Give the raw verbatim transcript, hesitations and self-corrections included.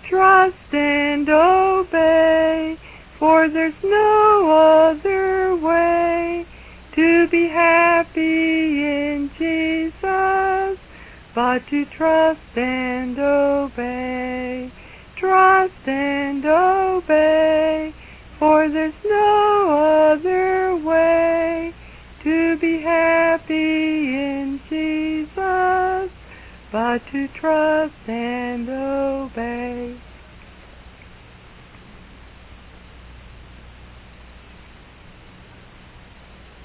Trust and obey, for there's no other way to be happy in Jesus but to trust and obey. Trust and obey, for there's no other way to be happy in Jesus but to trust and obey.